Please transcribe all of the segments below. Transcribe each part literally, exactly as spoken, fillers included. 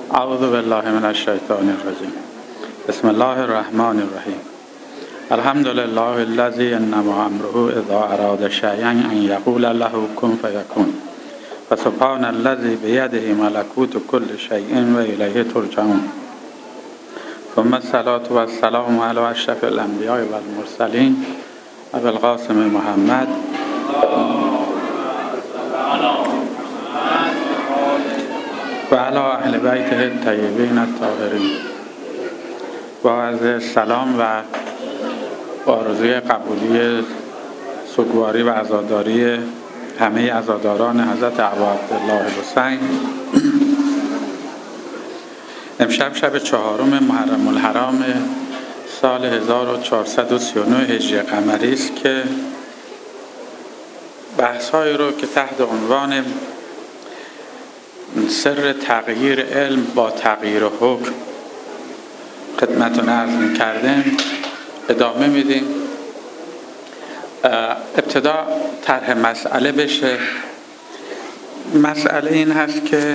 اعوذ بالله من الشیطان الرجیم. بسم الله الرحمن الرحیم. الحمد لله الذی انما امره اذا اراد شیئا ان یقول له کن فیکون. فسبحان الذی بیده ملکوت کل شیء و الیه ترجعون. ثم الصلاة والسلام علی اشرف الانبیاء والمرسلین ابی القاسم محمد و علی اهل بیته الطیبین الطاهرین. با عرض سلام و آرزوی قبولی سوگواری و عزاداری همه عزاداران حضرت ابا عبدالله حسین، امشب شب چهارم محرم الحرام سال هزار و چهارصد و سی و نه هجری قمری است که بحث‌هایی رو که تحت عنوان سر تغییر علم با تغییر حکم خدمتتون عرض می‌کردیم ادامه میدیم. ابتدا طرح مسئله بشه. مسئله این هست که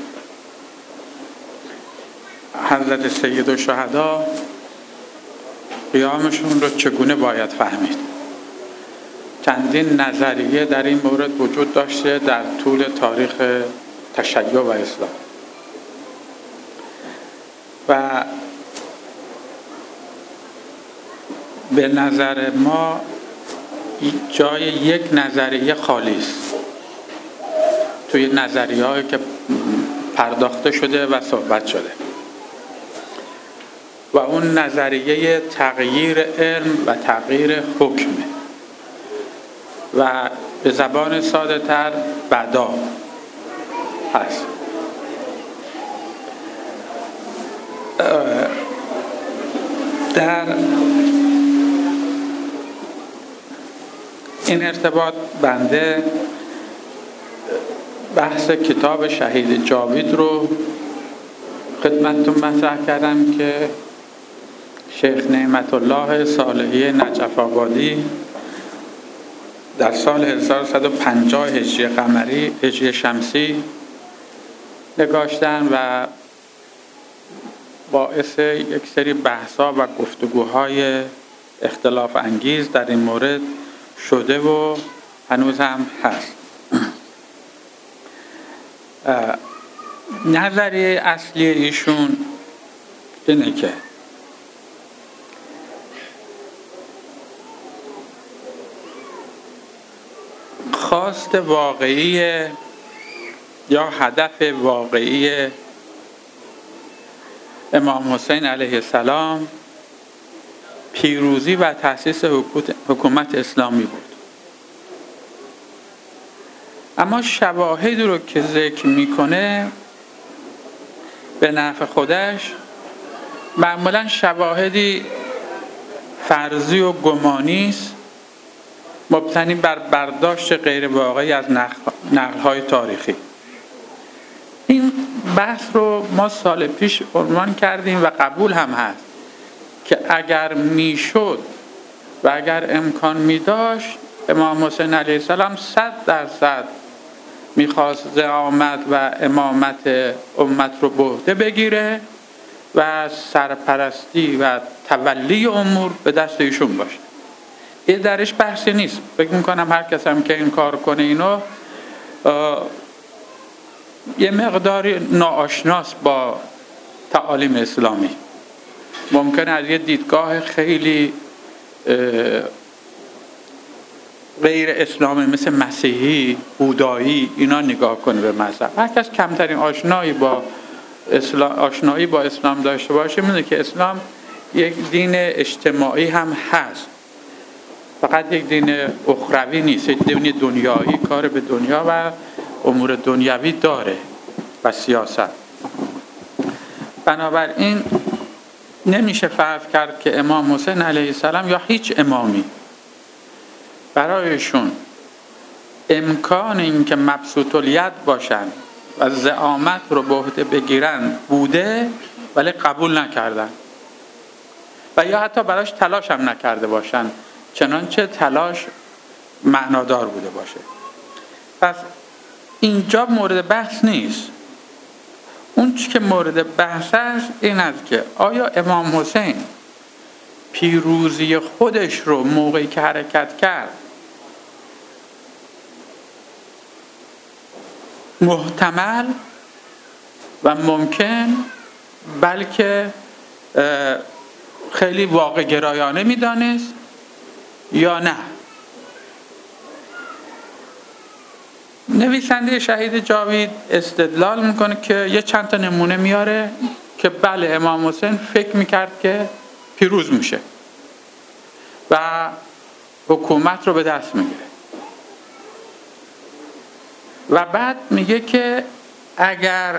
حضرت سیدالشهدا قیامشون رو چگونه باید فهمید؟ چندین نظریه در این مورد وجود داشته در طول تاریخ تشیع و اسلام و به نظر ما جای یک نظریه خالی است توی نظریه‌هایی که پرداخته شده و صحبت شده و اون نظریه تغییر علم و تغییر حکمه و به زبان ساده تر بدا هست. در این ارتباط بنده بحث کتاب شهید جاوید رو خدمتتون مطرح کردم که شیخ نعمت الله صالحی نجف آبادی در سال هزار و صد و پنجاه هجری قمری هجری شمسی نگاشتن و باعث یک سری بحث‌ها و گفتگوهای اختلاف انگیز در این مورد شده و هنوز هم هست. نظریه اصلی ایشون اینه که خواست واقعی یا هدف واقعی امام حسین علیه السلام پیروزی و تأسیس حکومت اسلامی بود، اما شواهدی رو که ذکر میکنه به نفع خودش معمولا شواهدی فرضی و گمانی است، مبتنی بر برداشت غیر واقعی از نقل‌های تاریخی. این بحث رو ما سال پیش عنوان کردیم و قبول هم هست که اگر میشد و اگر امکان میداشت امام حسین علیه السلام صد درصد میخواست زعامت و امامت امت رو به عهده بگیره و سرپرستی و تولی امور به دست ایشون باشه. این درش بحثی نیست. فکر میکنم هر کس هم که این کار کنه اینو یه مقداری ناآشناست با تعالیم اسلامی، ممکنه از یه دیدگاه خیلی غیر اسلامی مثل مسیحی، بودایی اینا نگاه کنه به مذهب. هر کس کمترین آشنایی با اسلام آشنایی با اسلام داشته باشه میدونه که اسلام یک دین اجتماعی هم هست، فقط یک دین اخروی نیست، یک دین دنیایی، کار به دنیا و امور دنیوی داره و سیاست. بنابراین نمیشه فرض کرد که امام حسین علیه السلام یا هیچ امامی برایشون امکان این که مبسوط الید باشن و زعامت رو به عهده بگیرن بوده ولی قبول نکردن و یا حتی براش تلاش هم نکرده باشن چنانچه تلاش معنادار بوده باشه. پس اینجا مورد بحث نیست. اون چی که مورد بحث است این است که آیا امام حسین پیروزی خودش رو موقعی که حرکت کرد محتمل و ممکن بلکه خیلی واقع گرایانه میدانست یا نه؟ نویسنده شهید جاوید استدلال میکنه که یه چند تا نمونه میاره که بله امام حسین فکر میکرد که پیروز میشه و حکومت رو به دست میگیره و بعد میگه که اگر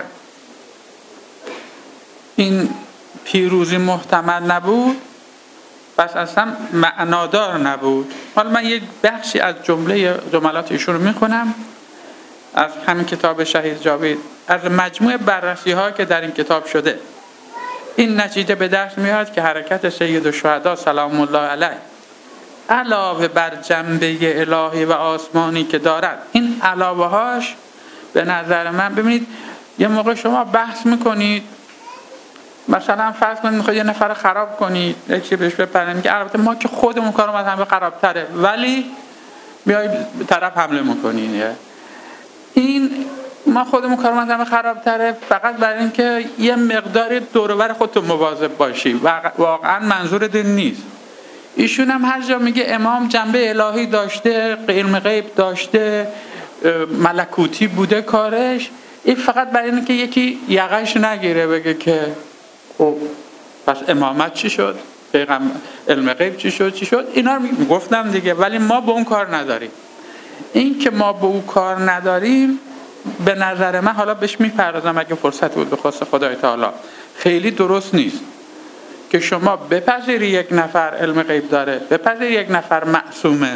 این پیروزی محتمل نبود پس اصلا معنادار نبود. حالا من یک بخشی از جمله جملات ایشون رو میخونم از همین کتاب شهید جاوید، از مجموع بررسی ها که در این کتاب شده. این نتیجه به دست میاد که حرکت سید الشهدا سلام الله علیه علاوه بر جنبه الهی و آسمانی که دارد، این علاوه هاش به نظر من، ببینید یه موقع شما بحث میکنید مثلا فرض کنید میخواید یه نفر خراب کنید، یکی بهش بپرن که البته ما که خودمون کارو از همه خرابتره ولی میای به طرف حمله میکنین. این ما خودمون کارو از همه خرابتره فقط برای اینکه یه مقداری دور و بر خودتون مواظب باشی، واقعا منظور دین نیست. ایشون هم هر جا میگه امام جنبه الهی داشته، علم غیب داشته، ملکوتی بوده کارش، این فقط برای اینه که یکی یقش نگیره بگه که خب پس امامت چی شد؟ پیغمبر علم غیب چی شد؟ چی شد؟ اینا رو گفتم دیگه، ولی ما به اون کار نداریم. این که ما به اون کار نداریم به نظر من، حالا بهش میپردازم اگه فرصت بود به خواست خدای تعالی، خیلی درست نیست که شما بپذیری یک نفر علم غیب داره، بپذیری یک نفر معصومه،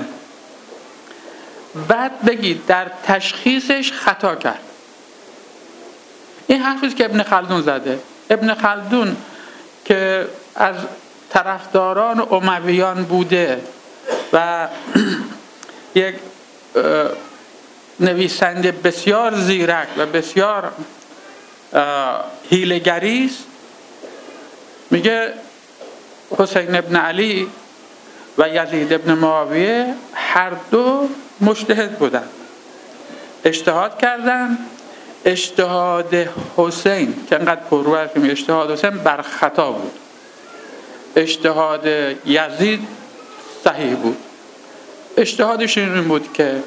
بعد بگید در تشخیصش خطا کرد. این حرفی که ابن خلدون زده. ابن خلدون که از طرفداران امویان بوده و یک نویسنده بسیار زیرک و بسیار حیله‌گری است، میگه حسین ابن علی و یزید ابن معاویه هر دو مجتهد بودن، اجتهاد کردن. اجتهاد حسین که انقدر پررو که اجتهاد حسین بر خطا بود، اجتهاد یزید صحیح بود. اجتهادش این بود که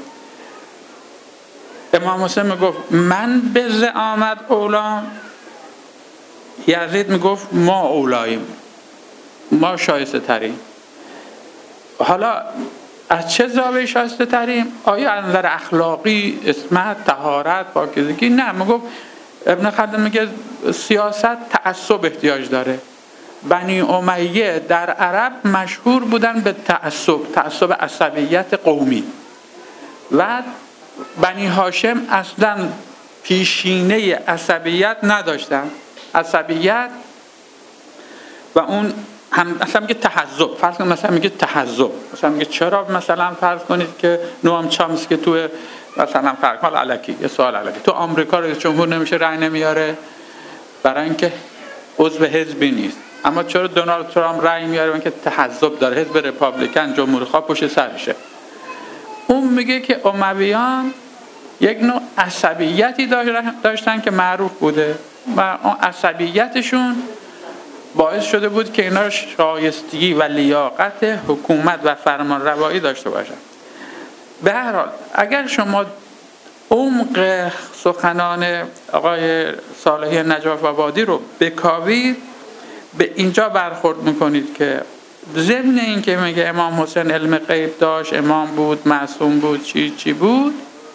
امام حسین میگفت من به زعامت اولام، یزید میگفت ما اولاییم، ما شایسته تریم. حالا از چه زاویه شایسته تریم؟ آیا از نظر اخلاقی، عصمت، طهارت، پاکیزگی؟ نه، میگفت ابن خلدون میگه سیاست تعصب احتیاج داره. بنی امیه در عرب مشهور بودن به تعصب، تعصب عصبیت قومی، و بنی هاشم اصلا پیشینه عصبیت نداشتن. عصبیت و اون هم اصلا میگه تحزب. فرض کنید مثلا میگه تحزب، مثلا میگه چرا مثلا فرض کنید که نوام چامسکی تو مثلا فرض مال الکی، یه سوال الکی، تو آمریکا رئیس جمهور نمیشه، رأی نمیاره برای اینکه عضو حزبی نیست، اما چرا دونالد ترامپ رأی میاره؟ اینکه تحزب داره، حزب رپابلیکن جمهوری‌خواه پشت سرشه. اون میگه که امویان یک نوع عصبیتی داشتن که معروف بوده و اون عصبیتشون باعث شده بود که اینا شایستگی و لیاقت حکومت و فرمان روایی داشته باشن. به هر حال اگر شما عمق سخنان آقای صالحی نجف آبادی رو بکاوید، به اینجا برخورد میکنید که ضمن این که میگه امام حسین علم غیب داشت، امام بود، معصوم بود، چی چی بود،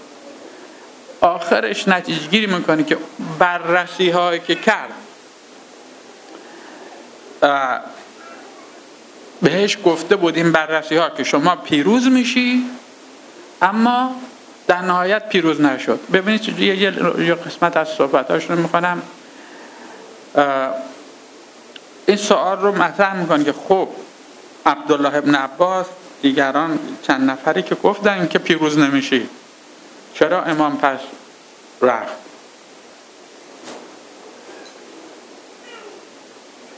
آخرش نتیجه گیری میکنه که بررسی هایی که کرد بهش گفته بود این بررسی ها که شما پیروز میشی، اما در نهایت پیروز نشد. ببینید یه, یه قسمت از صحبتاش رو میکنم، این سوال رو مطرح میکنه که خب عبدالله ابن عباس، دیگران چند نفری که گفتن که پیروز نمیشی، چرا امام پس رفت؟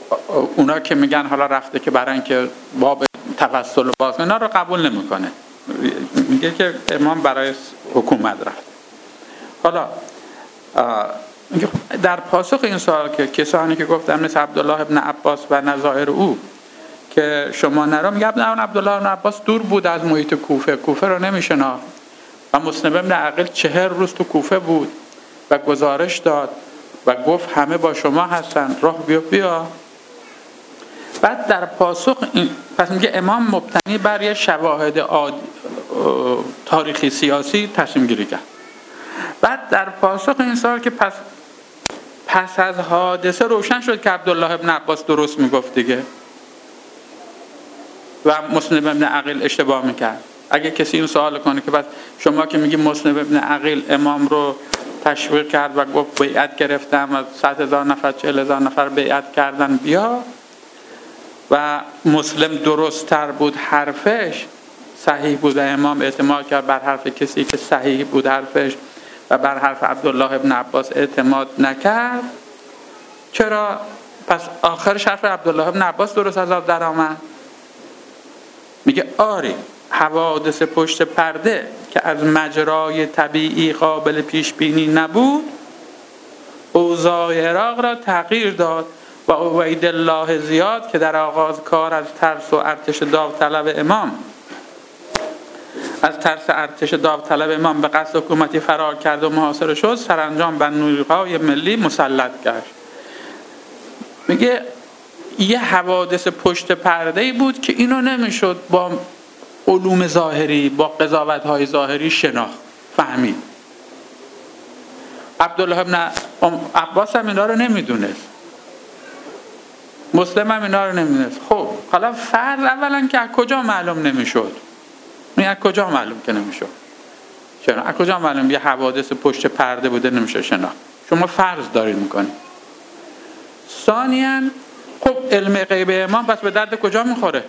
اونا که میگن حالا رفته که برای اینکه باب توسل و باز اینا رو قبول نمیکنه، میگه که امام برای حکومت رفت. حالا در پاسخ این سوال که کسانی که گفتم مثل عبدالله ابن عباس و نظائر او که شما نرا، میگه عبدالله ابن عباس دور بود از محیط کوفه، کوفه رو نمیشناخت و مسلم ابن عقیل چهر روز تو کوفه بود و گزارش داد و گفت همه با شما هستن، راه بیا بیا. بعد در پاسخ این پس میگه امام مبتنی بر یه شواهد تاریخی سیاسی تصمیم گیری کرد. بعد در پاسخ این سوال که پس پس از حادثه روشن شد که عبدالله ابن عباس درست میگفت دیگه و مسلم ابن عقیل اشتباه میکرد. اگه کسی این سوال کنه که بعد شما که میگی مسلم ابن عقیل امام رو تشویق کرد و گفت بیعت گرفتم و صد هزار نفر چهل هزار نفر بیعت کردن بیا و مسلم درست تر بود، حرفش صحیح بود و امام اعتماد کرد بر حرف کسی که صحیح بود حرفش و بر حرف عبدالله ابن عباس اعتماد نکرد، چرا پس آخرش حرف عبدالله ابن عباس درست از آب در آمد؟ میگه آری حوادث پشت پرده که از مجرای طبیعی قابل پیش بینی نبود اوضاع عراق را تغییر داد و عبیدالله زیاد که در آغاز کار از ترس و ارتش داوطلب امام از ترس ارتش داوطلب امام به قصد حکومتی فرار کرد و محاصره شد، سرانجام بر نیروهای ملی مسلط گشت. میگه یه حوادث پشت پرده‌ای بود که اینو نمیشد با علوم ظاهری با قضاوت‌های ظاهری شناخت فهمید. عبدالله ابن عباس هم اینا رو نمیدونست، مسلم هم اینا رو نمیدونست. خب حالا فرض اولا که از کجا معلوم نمیشد؟ این از کجا معلوم که نمیشد؟ چرا؟ از کجا معلوم یه حوادث پشت پرده بوده نمیشه شناخت؟ شما فرض دارید میکنید. ثانیاً خب علم غیب امام پس به درد کجا میخوره؟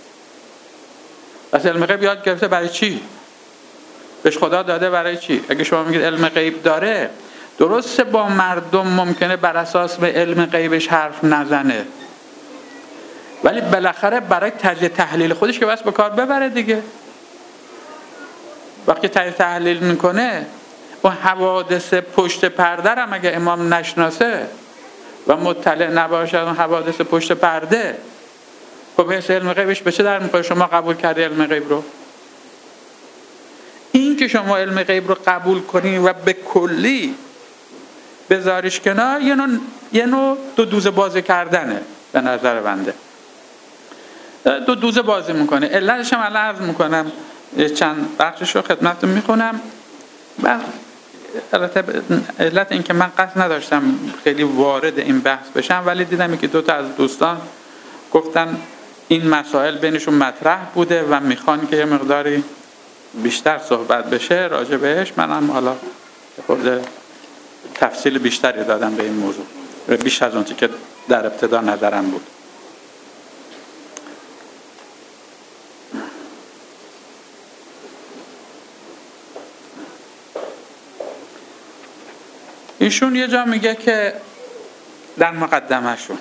پس علم غیب یاد گرفته برای چی؟ بهش خدا داده برای چی؟ اگه شما میگید علم غیب داره، درسته با مردم ممکنه بر اساس به علم غیبش حرف نزنه، ولی بالاخره برای تجزیه تحلیل خودش که بس به کار ببره دیگه. وقتی تجزیه تحلیل میکنه اون حوادث پشت پرده هم اگه امام نشناسه و مطلع نباشه اون حوادث پشت پرده، خب حس علم غیبش به چه در میخوره؟ شما قبول کردی علم غیب رو؟ این که شما علم غیب رو قبول کنی و به کلی بذاریش کنار یه نوع, یه نوع دو دوزه بازی کردنه به نظر بنده. دو دوزه بازی میکنه. علتش هم الان عرض میکنم، چند بخشش رو خدمتتون میخونم. علت این که من قصد نداشتم خیلی وارد این بحث بشم، ولی دیدم که دو تا از دوستان گفتن این مسائل بینشون مطرح بوده و میخوان که یه مقداری بیشتر صحبت بشه راجع بهش. منم حالا خود تفصیل بیشتری دادم به این موضوع، بیش از اون چیزی که در ابتدا نظرم بود. ایشون یه جا میگه که در مقدمه‌شون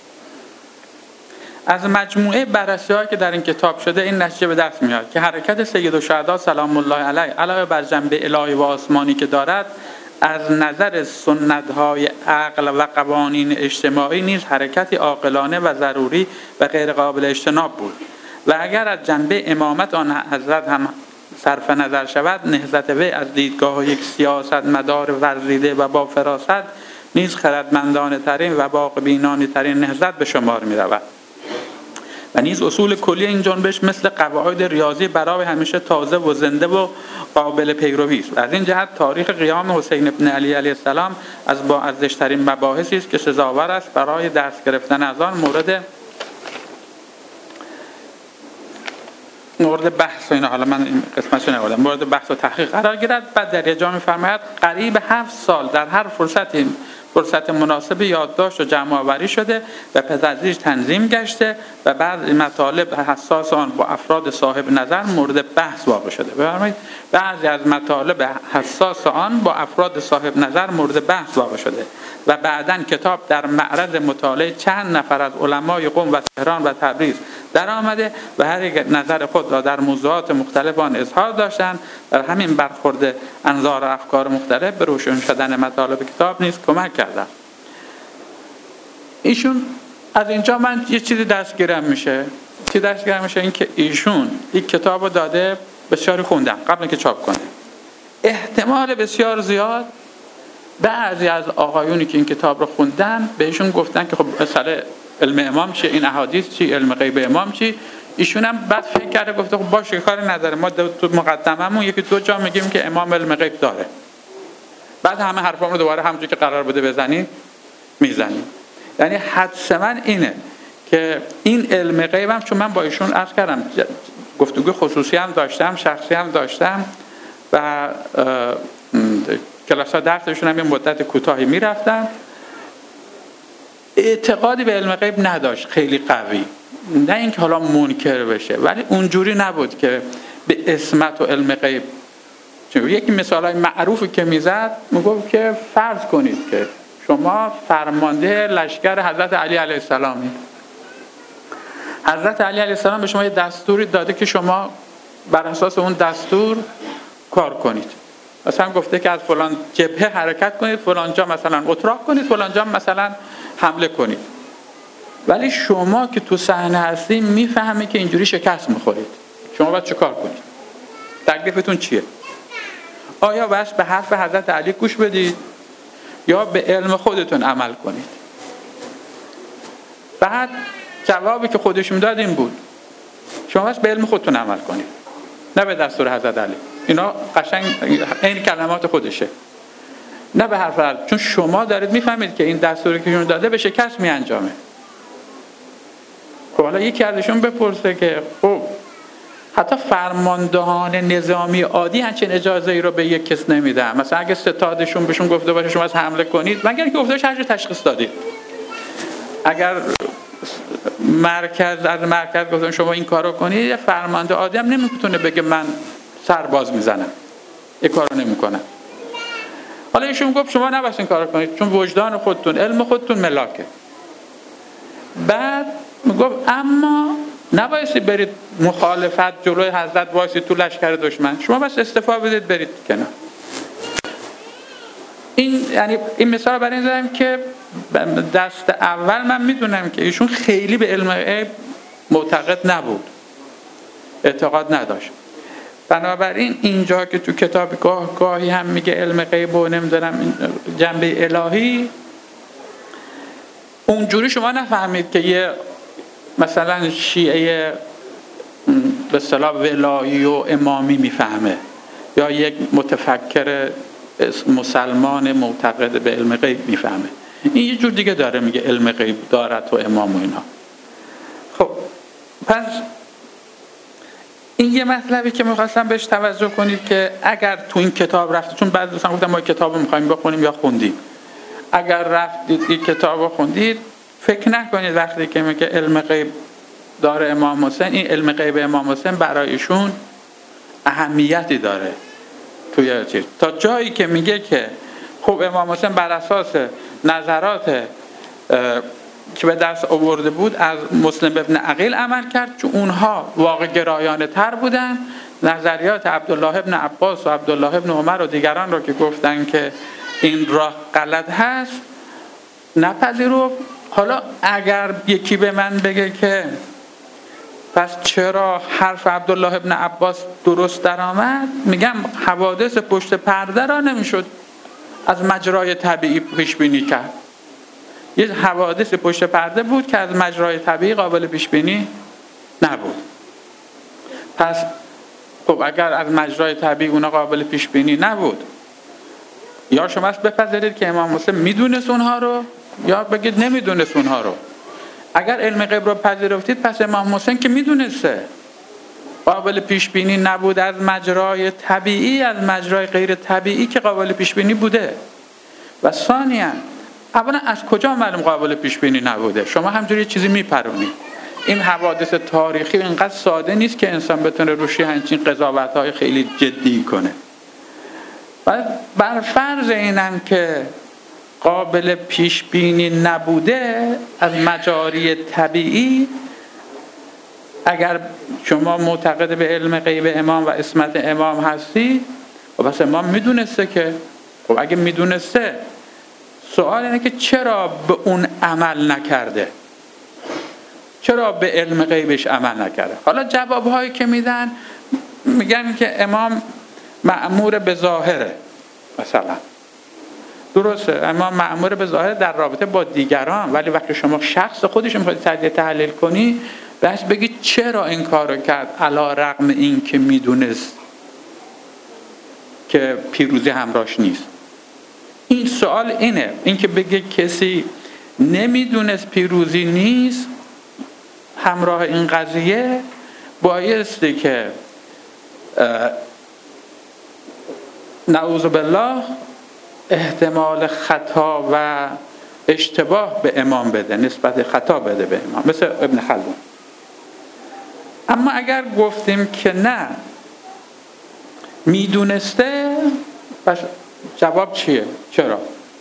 از مجموعه بررسی‌هایی که در این کتاب شده این نتیجه به دست میاد که حرکت سید الشهدا سلام الله علیه علاوه بر جنبه الهی و آسمانی که دارد، از نظر سنت‌های عقل و قوانین اجتماعی نیز حرکتی عاقلانه و ضروری و غیر قابل اجتناب بود و اگر از جنبه امامت آن حضرت هم صرف نظر شود، نهضت وی از دیدگاه یک سیاست مدار ورزیده و با فراست نیز خردمندانه ترین و باقبینانه ترین نهضت به شمار می رود و نیز اصول کلی این جنبش مثل قواعد ریاضی برای همیشه تازه و زنده و قابل پیروی است. از این جهت تاریخ قیام حسین ابن علی علیه السلام از با ارزش‌ترین مباحثی است که سزاور است برای درس گرفتن از آن. مورد مورد بحث و اینا، حالا من این قسمتشو نگفتم، مورد بحث و تحقیق قرار گرفت. بعد در یه جا می‌فرماید قریب هفت سال در هر فرصتی فرصت مناسب یادداشت و جمع آوری شده و پس تنظیم گشته و بعد مطالب حساس آن با افراد صاحب نظر مورد بحث واقع شده. بفرمایید بعضی از مطالب حساس آن با افراد صاحب نظر مورد بحث واقع شده و بعداً کتاب در معرض مطالعه چند نفر از علمای قم و تهران و تبریز در آمده و هر یک نظر خود را در موضوعات مختلف آن اظهار داشتند و همین برخورد انظار و افکار مختلف به روشن شدن مطالب کتاب نیز کمک کردند. ایشون از اینجا من یه چیزی دستگیرم میشه چی دستگیرم میشه این که ایشون یک کتاب رو داده، بسیاری خوندم قبل اینکه چاپ کنه. احتمال بسیار زیاد بعضی از آقایونی که این کتاب رو خوندن بهشون گفتن که خب مسئله علم امام چی، این احادیث چی، علم غیب امام چی. ایشون هم بعد فکر کرده گفته خب باشه کاری نداره، ما تو مقدمه‌مون یکی دو جا میگیم که امام علم غیب داره، بعد همه حرفام رو دوباره همونجوری که قرار بوده بزنیم میزنیم. یعنی حدساً اینه که این علم غیب هم، چون من با ایشون عرض کردم گفتگو خصوصی هم داشتم، شخصی هم داشتم و کلاس‌ها درسشون هم یه مدت کوتاهی میرفتم، اعتقادی به علم غیب نداشت خیلی قوی، نه اینکه حالا منکر بشه ولی اونجوری نبود که به عصمت و علم غیب. یکی مثالای معروفی که میزد میگفت که فرض کنید که شما فرمانده لشکر حضرت علی علیه السلامی، حضرت علی علیه السلام به شما یه دستوری داده که شما بر اساس اون دستور کار کنید. مثلا گفته که از فلان جبهه حرکت کنید، فلان جا مثلا اتراق کنید، فلان جا مثلا حمله کنید. ولی شما که تو صحنه هستی میفهمی که اینجوری شکست میخورید، شما باید چه کار کنید؟ تکلیفتون چیه؟ آیا بس به حرف حضرت علی گوش بدید یا به علم خودتون عمل کنید؟ بعد جوابی که خودش میداد این بود شما بس به علم خودتون عمل کنید، نه به دستور حضرت علی. اینا قشنگ این کلمات خودشه، نه به حرف علی، چون شما دارید میفهمید که این دستوری که شما داده به شکست می انجامه. خب حالا یکی ازشون بپرسه که خب حتی فرماندهان نظامی عادی همچین اجازه ای رو به یک کس نمیدن. مثلا اگه ستادشون بهشون گفته باشه شما از حمله کنید، مگر اینکه گفتهش هر جا تشخیص دادید. اگر مرکز از مرکز گفتن شما این کارو کنید، یه فرمانده عادی هم نمیتونه بگه من سرباز میزنم، این کارو نمیکنم. حالا ایشون گفت شما نباید این کارو کنید چون وجدان خودتون، علم خودتون ملاکه. بعد میگفت اما نباید برید مخالفت جلوی حضرت وایسید تو لشکر دشمن، شما بس استعفا بدید برید کنار. این یعنی این مثال برای این زدم که دست اول من میدونم که ایشون خیلی به علم غیب معتقد نبود، اعتقاد نداشت. بنابراین اینجا که تو کتاب گاه گاهی هم میگه علم غیب و نمیدونم جنبه الهی، اونجوری شما نفهمید که یه مثلا شیعه به اصطلاح ولایی و امامی میفهمه یا یک متفکر مسلمان معتقد به علم غیب میفهمه. این یه جور دیگه داره میگه علم غیب دارد و امام و اینا. خب پس این یه مطلبی که میخواستم بهش توجه کنید که اگر تو این کتاب رفتید، چون بعد دوستان گفتم ما کتاب رو میخوایم بخونیم یا خوندیم، اگر رفتید این کتاب رو خوندید فکر نکنید وقتی که میگه علم غیب داره امام حسین، این علم غیب امام حسین برایشون اهمیتی داره توی چیز، تا جایی که میگه که خب امام حسین بر اساس نظرات که به دست آورده بود از مسلم ابن عقیل عمل کرد، چون اونها واقع گرایانه تر بودن. نظریات عبدالله ابن عباس و عبدالله ابن عمر و دیگران رو که گفتن که این راه غلط هست نپذیرفت. حالا اگر یکی به من بگه که پس چرا حرف عبدالله ابن عباس درست در آمد، میگم حوادث پشت پرده را نمیشد از مجرای طبیعی پیش بینی کرد. یه حوادث پشت پرده بود که از مجرای طبیعی قابل پیش بینی نبود. پس خب اگر از مجرای طبیعی اونا قابل پیش بینی نبود، یا شما بپذیرید که امام حسین میدونست اونها رو یا بگید نمیدونست اونها رو. اگر علم غیب رو پذیرفتید پس امام حسین که میدونسته، قابل پیش بینی نبود از مجرای طبیعی، از مجرای غیر طبیعی که قابل پیش بینی بوده. و ثانیاً اولا از کجا معلوم قابل پیش بینی نبوده؟ شما همجوری چیزی میپرونید. این حوادث تاریخی اینقدر ساده نیست که انسان بتونه روشی همچین قضاوت‌های خیلی جدی کنه. و بر فرض اینم که قابل پیش بینی نبوده از مجاری طبیعی، اگر شما معتقد به علم غیب امام و عصمت امام هستی، خب پس امام میدونسته که، خب اگه میدونسته سوال اینه که چرا به اون عمل نکرده؟ چرا به علم غیبش عمل نکرده؟ حالا جوابهایی که میدن میگن که امام مأمور به ظاهره، مثلا درسته امام مأمور به ظاهر در رابطه با دیگران، ولی وقتی شما شخص خودش میخواید تجزیه تحلیل کنی بس بگید چرا این کارو کرد علی رغم این که میدونست که پیروزی همراهش نیست. این سوال اینه، این که بگه کسی نمیدونست پیروزی نیست همراه این قضیه، بایستی که نعوذ بالله احتمال خطا و اشتباه به امام بده، نسبت خطا بده به امام، مثل ابن خلدون. اما اگر گفتیم که نه میدونسته، پس جواب چیه؟ چرا؟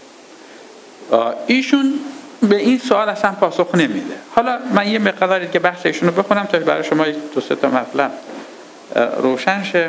ایشون به این سوال اصلا پاسخ نمیده. حالا من یه مقداری که بحث ایشون رو بخونم تا برای شما دو سه تا مطلب روشن شه.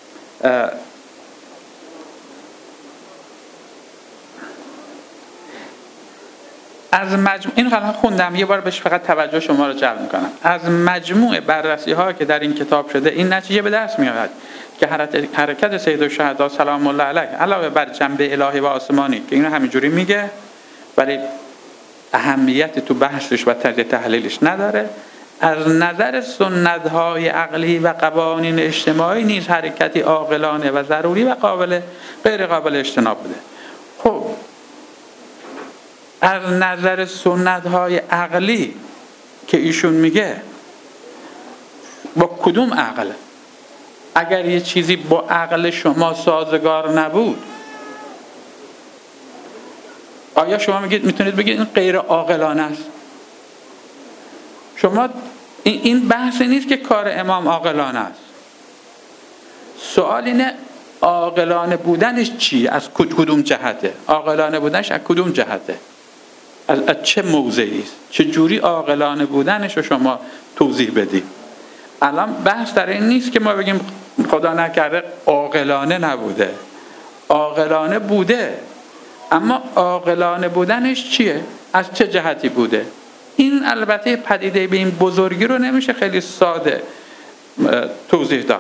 از مجموع این حالا خوندم یه بار بهش فقط توجه شما رو جلب میکنم. از مجموع بررسی ها که در این کتاب شده این نتیجه به دست میاد که حرکت سید الشهدا سلام الله علیه علاوه بر جنبه الهی و آسمانی که اینو همینجوری میگه ولی اهمیت تو بحثش و تجزیه تحلیلش نداره، از نظر سنت های عقلی و قوانین اجتماعی نیز حرکتی عاقلانه و ضروری و قابل غیر قابل اجتناب بوده. خب از نظر سنت های عقلی که ایشون میگه با کدوم عقل؟ اگر یه چیزی با عقل شما سازگار نبود، آیا شما میگید میتونید بگید این غیر عاقلانه است؟ شما این این بحثی نیست که کار امام عاقلانه است. سوال اینه عاقلانه بودنش چیه؟ از کدوم جهته؟ عاقلانه بودنش از کدوم جهته؟ از, از چه موضعی است؟ چه جوری عاقلانه بودنش رو شما توضیح بدید؟ الان بحث در این نیست که ما بگیم خدا نکرده عاقلانه نبوده. عاقلانه بوده، اما عاقلانه بودنش چیه؟ از چه جهتی بوده؟ این البته پدیده به این بزرگی رو نمیشه خیلی ساده توضیح داد.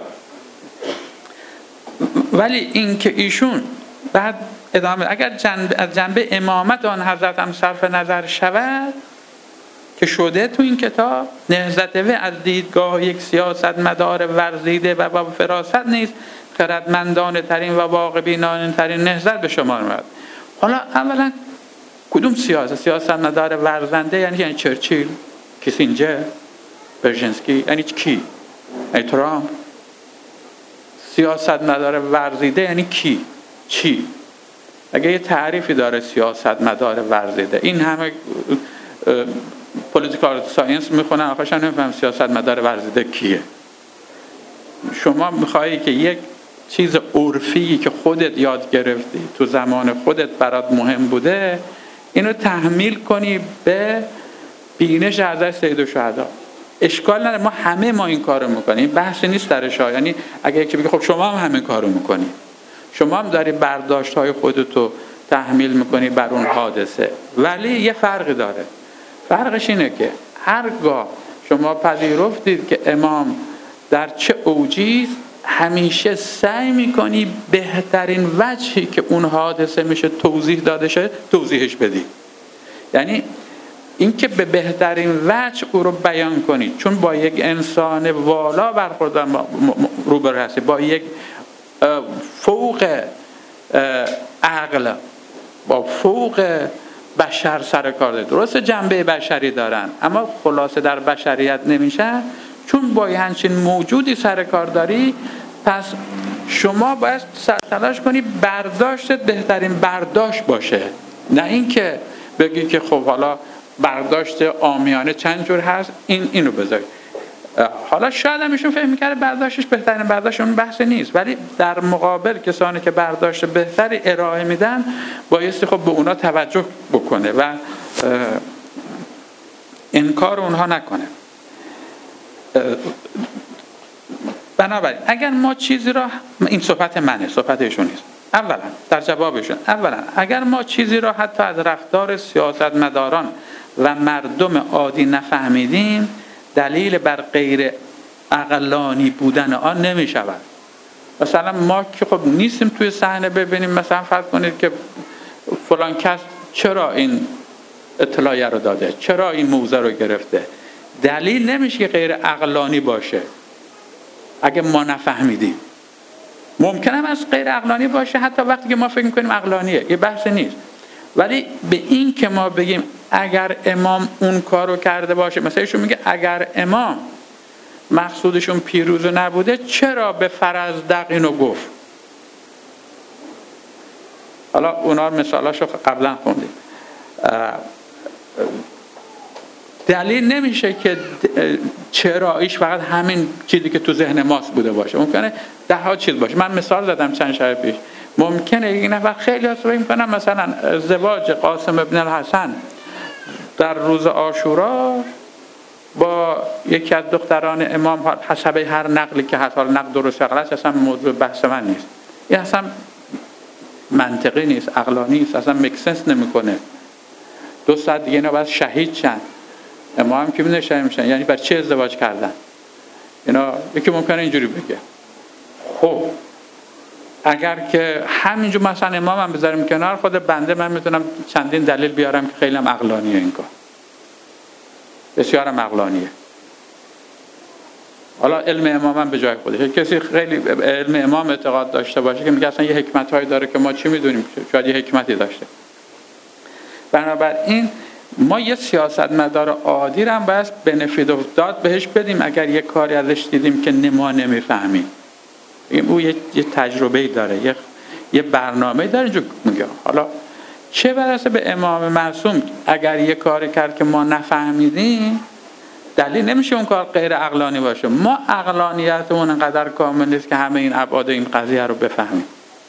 ولی این که ایشون بعد ادامه اگر جنب از جنبه امامت آن حضرت هم صرف نظر شود که شده تو این کتاب، نهضت وی از دیدگاه یک سیاست مدار ورزیده و با فراست نیست خردمندانه ترین و واقع بینانه ترین نهضت به شما میاد. حالا اولا کدوم سیاست؟ سیاست مدار ورزنده یعنی یعنی چرچیل، کیسینجر، برژنسکی، یعنی کی؟ یعنی ترامپ. سیاست مدار ورزیده یعنی کی؟ چی؟ اگه یه تعریفی داره سیاست مدار ورزیده، این همه پولیتیکال ساینس میخونن آخرش هم نمیفهم سیاست مدار ورزیده کیه. شما میخوایی که یک چیز عرفی که خودت یاد گرفتی تو زمان خودت برات مهم بوده اینو تحمیل کنی به بینش حضرت سید الشهدا. اشکال نداره، ما همه ما این کارو میکنیم، بحثی نیست درش. یعنی اگه یکی بگه خب شما هم همین کارو میکنی، شما هم داری برداشت‌های خودتو تحمیل میکنی بر اون حادثه، ولی یه فرقی داره. فرقش اینه که هرگاه شما پذیرفتید که امام در چه اوجی همیشه سعی میکنی بهترین وجهی که اون حادثه میشه توضیح داده شه توضیحش بدی. یعنی اینکه به بهترین وجه او رو بیان کنید، چون با یک انسان والا برخوردار روبرو هستی، با یک فوق عقل، با فوق بشر سر کار داره. درسته جنبه بشری دارن اما خلاصه در بشریت نمیشه. چون با همچین موجودی سر کار داری، پس شما باید تلاش کنی برداشتت بهترین برداشت باشه، نه اینکه بگی که خب حالا برداشت عامیانه چند جور هست، این اینو بذاری. حالا شاید هم ایشون فکر می‌کرده برداشتش بهترین برداشت، اون بحث نیست، ولی در مقابل کسانی که برداشت بهتری ارائه میدن بایستی خب به اونا توجه بکنه و انکار اونها نکنه. بنابراین اگر ما چیزی را، این صحبت منه، صحبت ایشون نیست، اولا در جوابشون، اولا اگر ما چیزی را حتی از رفتار سیاستمداران و مردم عادی نفهمیدیم، دلیل بر غیر عقلانی بودن آن نمی شود. مثلا ما که خب نیستیم توی صحنه ببینیم، مثلا فرض کنید که فلان کس چرا این اطلاعیه رو داده، چرا این موضوع رو گرفته، دلیل نمیشه که غیر عقلانی باشه اگه ما نفهمیدیم. ممکنه هم از غیر عقلانی باشه حتی وقتی که ما فکر میکنیم عقلانیه، یه بحث نیست، ولی به این که ما بگیم اگر امام اون کارو کرده باشه، مثلا ایشون میگه اگر امام مقصودشون پیروز نبوده چرا به فرزدق اینو گفت. حالا اونا مثالاشو قبلا خوندیم. دلیل نمیشه که چراییش فقط همین چیزی که تو ذهن ماست بوده باشه، ممکنه ده ها چیز باشه. من مثال زدم چند شب پیش، ممکنه یک نفر خیلی ها فکر می‌کنن مثلا ازدواج قاسم ابن الحسن در روز عاشورا با یکی از دختران امام حسب هر نقلی که هست، حالا نقل درست یا غلط اصلا موضوع بحث من نیست، این اصلا منطقی نیست، عقلانی نیست، اصلا مکسنس نمیکنه. دو ساعت دیگه اینا باید شهید شن، امام هم که میدونه شهید میشن، یعنی بر چه ازدواج کردن اینا؟ یکی ممکنه اینجوری بگه. خب اگر که همینجور مثلا امام هم بذاریم کنار، خود بنده من میتونم چندین دلیل بیارم که خیلی هم عقلانیه این کار، بسیار هم عقلانیه. حالا علم امام هم به جای خودشه، کسی خیلی علم امام اعتقاد داشته باشه که میگه اصلا یه حکمت هایی داره که ما چی میدونیم، شاید یه حکمتی داشته. بنابراین ما یه سیاستمدار عادی رو هم باید بنفیت داد بهش بدیم اگر یه کاری ازش دیدیم که ما نمیفهمیم. او یه, یه تجربه‌ای داره، یه یه برنامه‌ای داره اینجا میگه. حالا چه برسه به امام معصوم، اگر یه کاری کرد که ما نفهمیدیم دلیل نمیشه اون کار غیر عقلانی باشه. ما عقلانیتمون انقدر کامل نیست که همه این ابعاد این قضیه رو بفهمیم.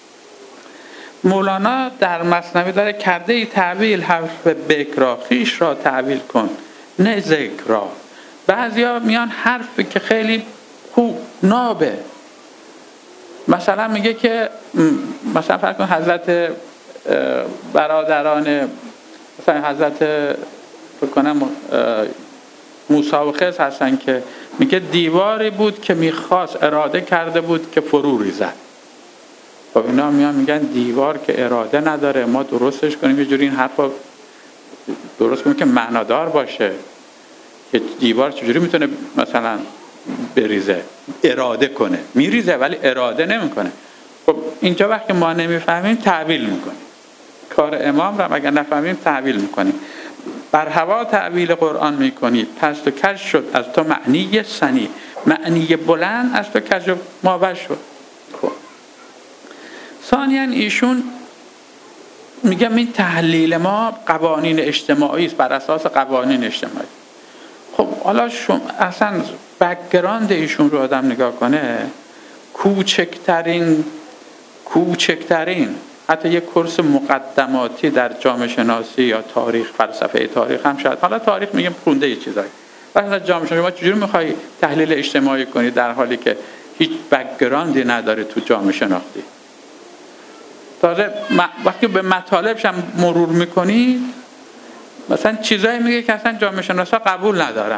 مولانا در مثنوی داره کرده ای تعویل حرف بکرا، خیش را تعویل کن نه ذکرا. بعضیا میان حرفی که خیلی خوب نابه، مثلا میگه که مثلا فرض کن حضرت برادران مثلا حضرت فکر کنم موسی و خضر هستن که میگه دیواری بود که میخواست اراده کرده بود که فرو ریزد. خب اینا میان میگن دیوار که اراده نداره، ما درستش کنیم یه جوری این حرفا درست کنیم که معنادار باشه، که دیوار چجوری میتونه مثلا بریزه، اراده کنه، میریزه ولی اراده نمیکنه. خب اینجا وقتی ما نمیفهمیم تعویل میکنیم، کار امام را اگر نفهمیم تعویل میکنیم. بر هوا تعویل قرآن میکنی، پس تو کج شد از تو معنی سنی، معنی بلند از تو کج و ماور شد. خب ثانیاً ایشون میگه این تحلیل ما قوانین اجتماعی است، بر اساس قوانین اجتماعی. خب حالا شما اصلا بک‌گراند ایشون رو آدم نگاه کنه، کوچکترین کوچکترین حتی یک کورس مقدماتی در جامعه شناسی یا تاریخ، فلسفه تاریخ هم شاید، حالا تاریخ میگیم خونده یه چیزایی، مثلا جامعه شناسی شما چجوری میخوای تحلیل اجتماعی کنی در حالی که هیچ بک‌گراندی نداره تو جامعه شناختی؟ تازه وقتی به مطالبش هم مرور میکنی مثلا چیزایی میگه که اصلا جامعه شناسا قبول ندارن.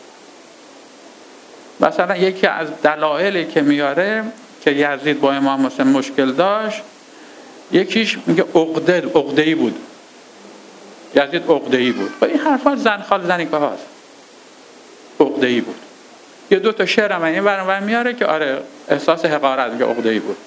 مثلا یکی از دلایلی که میاره که یزید با امام حسین مشکل داشت، یکیش میگه عقده عقده‌ای بود، یزید عقده‌ای بود. و این حرفا زن خال زنیکه هاست، عقده‌ای بود. یه دو تا شعر هم این برام میاره که آره احساس حقارت، میگه عقده‌ای بود.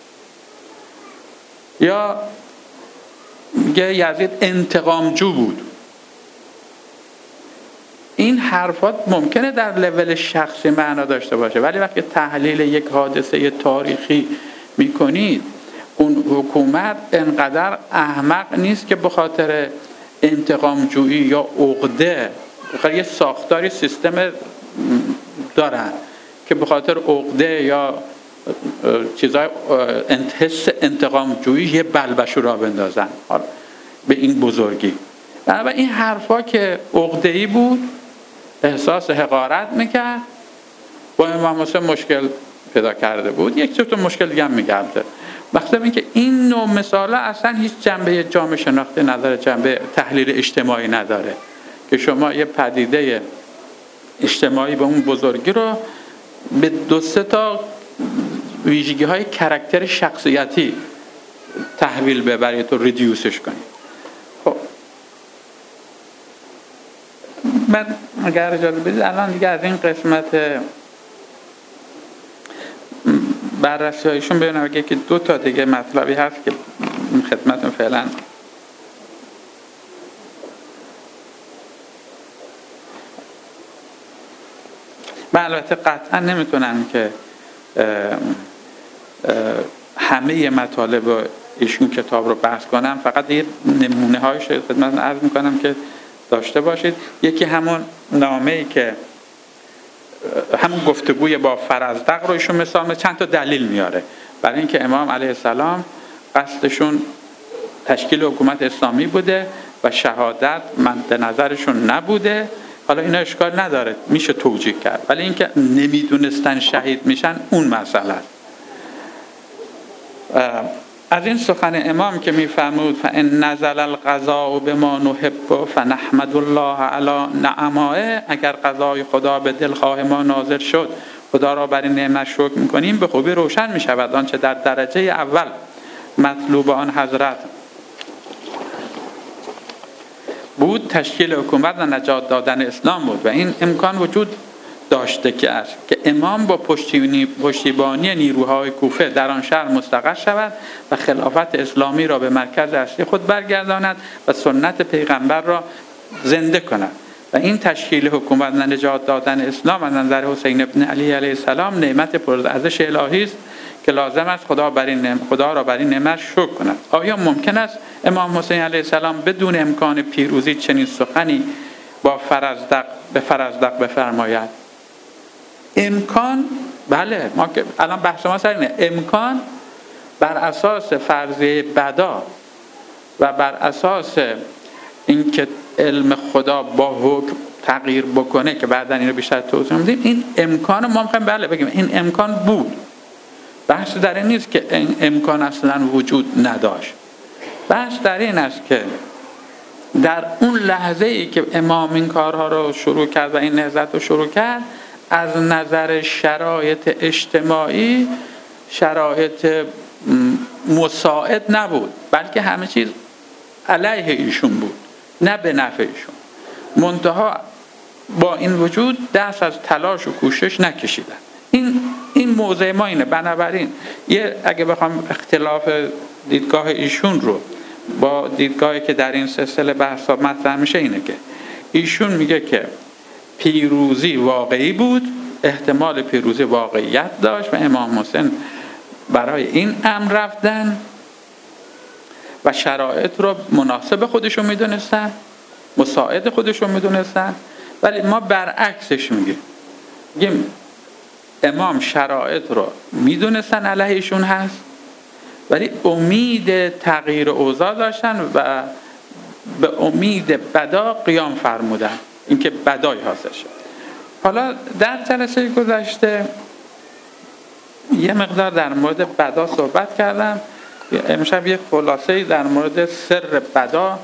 یا میگه یزید انتقامجو بود. این حرفات ممکنه در لول شخصی معنا داشته باشه، ولی وقتی تحلیل یک حادثه تاریخی میکنید، اون حکومت انقدر احمق نیست که به خاطر انتقام جویی یا عقده، بخاطر یه ساختاری سیستم دارن که به خاطر عقده یا چیزای حس انتقام جویی یه بلبشو را بندازن به این بزرگی. بنابراین این حرفا که عقده‌ای بود، احساس حقارت میکرد، با امام حسین مشکل پیدا کرده بود. یک چطور مشکل دیگه هم میگرده وقتی این که این نوع مثالا اصلا هیچ جنبه جامعه شناختی نداره، جنبه تحلیل اجتماعی نداره که شما یه پدیده اجتماعی به اون بزرگی رو به دو سه تا ویژگی های کاراکتر شخصیتی تحویل ببرید و ریدیوسش کنید. خب من اگر اجازه بدید الان دیگه از این قسمت بررسی هایشون ببینم اگه که دو تا دیگه مطلبی هست که خدمتتون فعلا من البته قطعا نمیتونم که اه اه همه مطالب ایشون کتاب رو بحث کنم، فقط یه نمونه هایش خدمتتون عرض میکنم که داشته باشید. یکی همون نامه‌ای که همون گفتگوی با فرزدق رو ایشون مثال چند تا دلیل میاره برای اینکه امام علیه السلام قصدشون تشکیل حکومت اسلامی بوده و شهادت مد نظرشون نبوده. حالا اینا اشکال نداره، میشه توجیه کرد، ولی اینکه نمیدونستن شهید میشن اون مسئله است. از این سخن امام که میفرمود فان نزل القضاء بما نحب فنحمد الله علی نعمائه، اگر قضای خدا به دلخواه ما نازل شد خدا را بر این نعمت شکر میکنیم، به خوبی روشن میشود آنچه در درجه اول مطلوب آن حضرت بود تشکیل حکومت و نجات دادن اسلام بود و این امکان وجود داشته که است که امام با پشتیبانی نیروهای کوفه در آن شهر مستقر شود و خلافت اسلامی را به مرکز اصلی خود برگرداند و سنت پیغمبر را زنده کند و این تشکیل حکومت و نجات دادن اسلام از نظر حسین ابن علی علیه السلام نعمت پرارزش الهی است که لازم است خدا بر این نعمت خدا را بر این نعمت شکر کند. آیا ممکن است امام حسین علیه السلام بدون امکان پیروزی چنین سخنی با فرزدق به فرزدق بفرماید؟ امکان، بله، ما که الان بحث ما سر اینه، امکان بر اساس فرضیه بدا و بر اساس اینکه علم خدا با حکم تغییر بکنه که بعدا اینو بیشتر توضیح میدیم، این امکان ما میخوایم بله بگیم این امکان بود. بحث در این نیست که این امکان اصلا وجود نداشت. بحث در این است که در اون لحظه ای که امام این کارها رو شروع کرد و این نهضت رو شروع کرد، از نظر شرایط اجتماعی شرایط مساعد نبود، بلکه همه چیز علیه ایشون بود، نه به نفع ایشون. منتها با این وجود دست از تلاش و کوشش نکشیدن. این این موضع ما اینه. بنابراین یه اگه بخوام اختلاف دیدگاه ایشون رو با دیدگاهی که در این سلسله بحثا مطرح میشه اینه که ایشون میگه که پیروزی واقعی بود، احتمال پیروزی واقعیت داشت و امام حسین برای این امر رفتن و شرایط رو مناسب خودشون میدونستن، مساعد خودشون میدونستن. ولی ما برعکسش میگیم، میگیم امام شرایط رو میدونستن علیهشون هست ولی امید تغییر اوضاع داشتن و به امید بدا قیام فرمودن، اینکه بدای حاصل شد. حالا در جلسه گذشته یه مقدار در مورد بدا صحبت کردم، امشب یه خلاصه‌ای در مورد سر بدا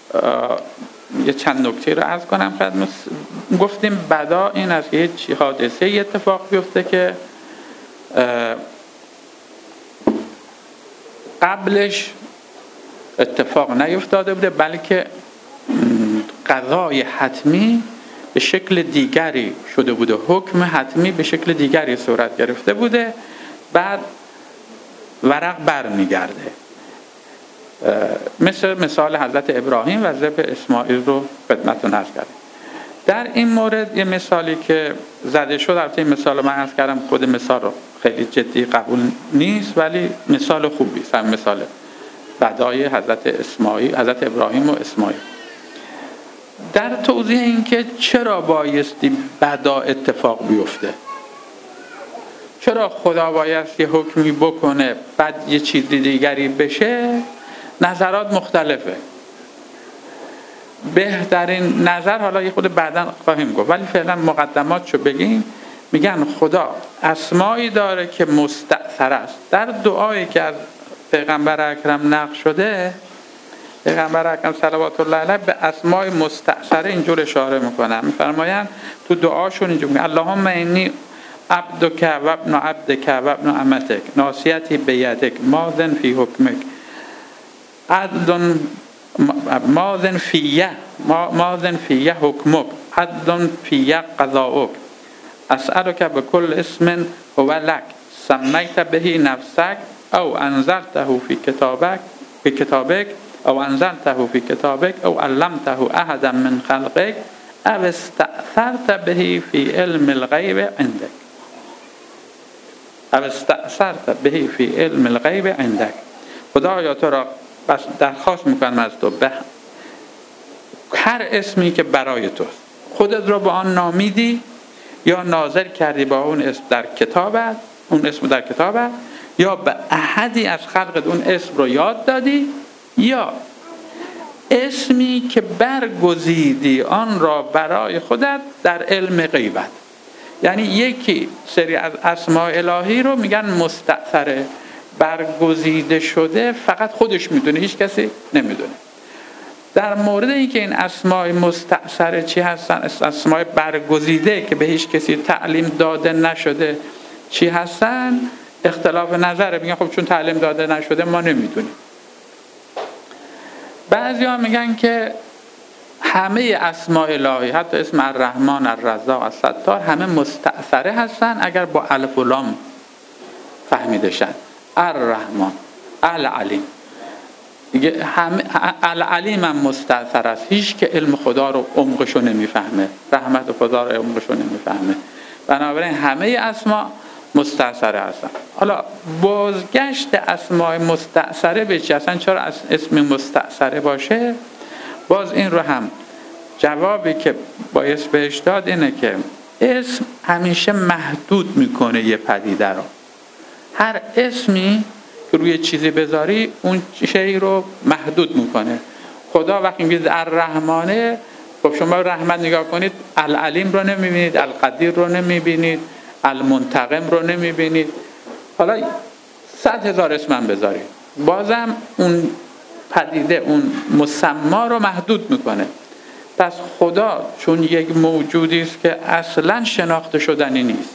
یه چند نکته رو عرض کنم خدمت. گفتیم بدا این است که یه حادثه یه اتفاق بیفته که قبلش اتفاق نیفتاده بوده، بلکه قضای حتمی به شکل دیگری شده بوده، حکم حتمی به شکل دیگری صورت گرفته بوده، بعد ورق بر میگرده. مثل مثال حضرت ابراهیم و ذبح اسماعیل رو خدمتتون عرض کردم. در این مورد یه مثالی که زده شد، البته این مثال من عرض کردم خود مثال رو خیلی جدی قبول نیست، ولی مثال خوبی است، هم مثال بدای حضرت اسماعیل، حضرت ابراهیم و اسماعیل، در توضیح این که چرا بایستی بدا اتفاق بیفته، چرا خدا بایستی یه حکمی بکنه بعد یه چیز دیگری بشه. نظرات مختلفه. بهترین نظر، حالا یه خود بعداً خواهیم گفت ولی فعلا مقدماتشو بگیم، میگن خدا اسمایی داره که مستأثر است. در دعایی که از پیغمبر اکرم نقل شده، پیغمبر اکرم صلوات الله علیه به اسمای مستأثره اینجور اشاره میکنن، میفرمایند تو دعاشون اینجور میگن اللهم انی عبدک و ابن عبدک و ابن امتک ناصیتی بیدک ماضٍ فی حکمک عدل ماضٍ فیه ماضٍ فیه حکمک عدل فیه قضاؤک اسألک بكل اسم هو لک سمیت به نفسک او انزلته فی کتابک فی کتابک او انزلته فی کتابک او علمته احدا من خلقک او استأثرت به فی علم الغیب عندک او استأثرت به فی علم الغیب عندک. خدایا تو را بس درخواست میکنم از تو به هر اسمی که برای توست، خودت را به آن نامیدی یا نازل کردی با اون اسم در کتابت، اون اسم در کتابت، یا به احدی از خلقت اون اسم رو یاد دادی، یا اسمی که برگزیدی آن را برای خودت در علم غیبت. یعنی یکی سری از اسماء الهی رو میگن مستأثره، برگزیده شده، فقط خودش میدونه، هیچ کسی نمیدونه. در مورد اینکه این اسماء مستأثره چی هستن، اسماء برگزیده که به هیچ کسی تعلیم داده نشده چی هستن، اختلاف نظره. میگن خب چون تعلیم داده نشده ما نمیدونیم. بعضی ها میگن که همه اسماء الهی، حتی اسم الرحمن، الرزاق، الستار، همه مستأثره هستن اگر با الف و لام فهمیده شن. الرحمن، العلیم، دیگه همه العلیم هم مستأثر است، هیچ که علم خدا رو عمقشو نمیفهمه، رحمت خدا رو عمقشو نمیفهمه، بنابراین همه اسما مستأثره هستن. حالا بازگشت اسماء مستأثره به چی هستن، چرا اسم مستأثره باشه، باز این رو هم جوابی که باید بهش داد اینه که اسم همیشه محدود میکنه یه پدیده رو. هر اسمی که روی چیزی بذاری اون شی رو محدود میکنه. خدا وقتی میگه الرحمنه، خب شما رحمت نگاه کنید، العلیم رو نمیبینید، القدیر رو نمیبینید، المنتقم رو نمیبینید، حالا صد هزار اسم هم بذارید بازم اون پدیده، اون مسما رو محدود میکنه. پس خدا چون یک موجودی است که اصلا شناخته شدنی نیست،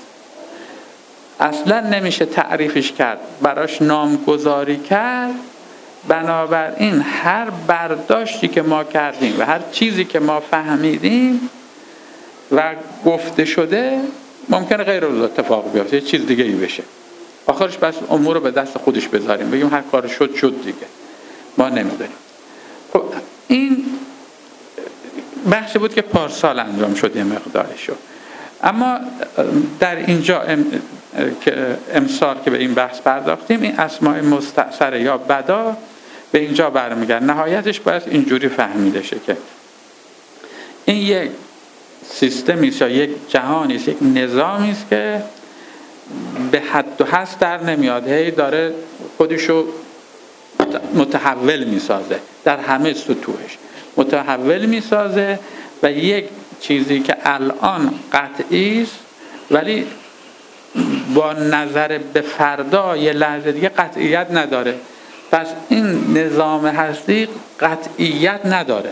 اصلا نمیشه تعریفش کرد، براش نامگذاری کرد، بنابراین هر برداشتی که ما کردیم و هر چیزی که ما فهمیدیم و گفته شده ممکنه غیر از اتفاق بیفته، یه چیز دیگه ای بشه، آخرش بس امور رو به دست خودش بذاریم، بگیم هر کار شد شد دیگه، ما نمیدونیم. خب این بحثی بود که پارسال انجام شد، یه مقداری شد. اما در اینجا ام... که امسال که به این بحث پرداختیم، این اسماء مستأثره یا بدا به اینجا برمیگرد. نهایتش باید اینجوری فهمیده شه که این یک سیستمی است یا یک جهانی است، یک نظامی است که به حد و حصر در نمیاد، هی داره خودشو متحول میسازه، در همه سطوحش متحول میسازه و یک چیزی که الان قطعی است ولی با نظر به فردا یه لحظه دیگه قطعیت نداره. پس این نظام هستی قطعیت نداره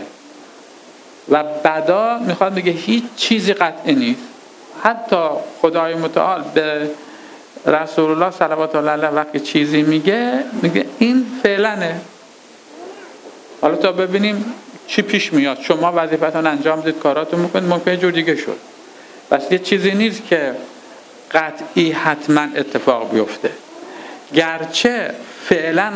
و بدا میخواد بگه هیچ چیزی قطعی نیست. حتی خدای متعال به رسول الله صلوات الله علیه وقتی چیزی میگه، میگه این فعلنه، حالا تا ببینیم چی پیش میاد، شما وظیفتون انجام دید، کاراتون میکنید، ممکنه یه جور دیگه شد. پس یه چیزی نیست که قطعی حتما اتفاق بیفته، گرچه فعلا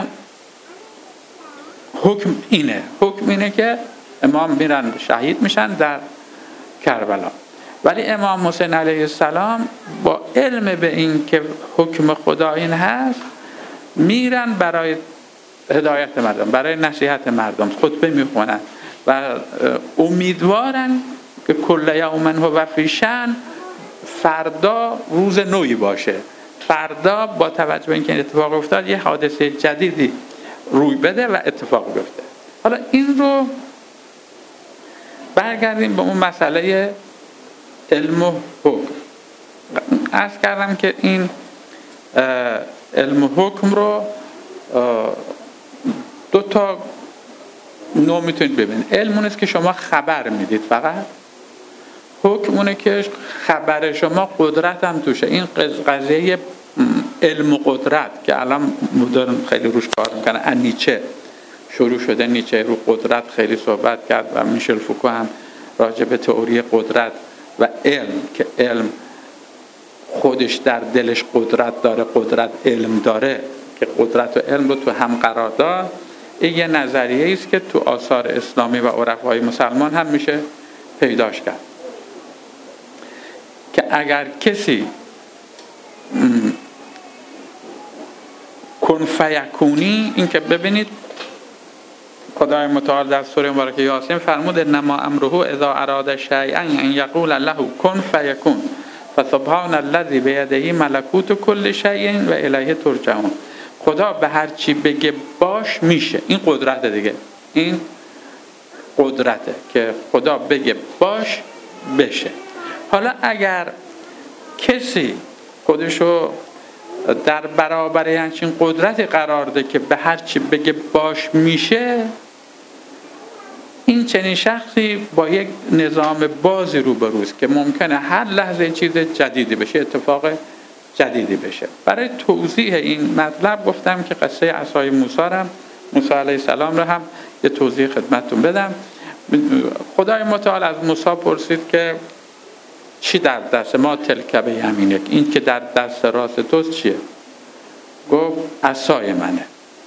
حکم اینه، حکم اینه که امام میرن شهید میشن در کربلا. ولی امام حسین علیه السلام با علم به این که حکم خدا این هست میرن برای هدایت مردم، برای نصیحت مردم خطبه میخونن و امیدوارن که کل یوم هو فی شأن، فردا روز نوعی باشه، فردا با توجه به اینکه این اتفاق افتاد یه حادثه جدیدی روی بده و اتفاق بیفته. حالا این رو برگردیم به اون مسئله علم و حکم. عرض کردم که این علم و حکم رو دو تا نوع میتونید ببینید. علم اونه که شما خبر میدید فقط، حکم اونه که خبر شما قدرت هم توشه. این قضیه علم و قدرت که الان مدرن خیلی روش کار میکنه، از نیچه شروع شده. نیچه رو قدرت خیلی صحبت کرد و میشل فوکو هم راجع به تئوری قدرت و علم که علم خودش در دلش قدرت داره، قدرت علم داره، که قدرت و علم رو تو هم قرار داد. این یه نظریه است که تو آثار اسلامی و عرفای مسلمان هم میشه پیداش کرد که اگر کسی کن فیکونی، این که ببینید خدای متعال در سوره مبارکه یاسین فرمود انما امره اذا اراد شیئا ان یقول له کن فیکون فسبحان الذی بیده ملکوت کل شیء و الیه ترجعون. خدا به هر چی بگه باش میشه. این قدرت دیگه، این قدرته که خدا بگه باش بشه. حالا اگر کسی خودشو در برابر همچین قدرتی قرار ده که به هر چی بگه باش میشه، این چنین شخصی با یک نظام بازی روبروست که ممکنه هر لحظه چیز جدیدی بشه، اتفاق جدیدی بشه. برای توضیح این مطلب گفتم که قصه عصای موسی هم موسی علیه السلام رو هم یه توضیح خدمتتون بدم. خدای متعال از موسی پرسید که چی در دست ما؟ تلک بیمینک، این که در دست راست توست چیه؟ گفت عصای منه.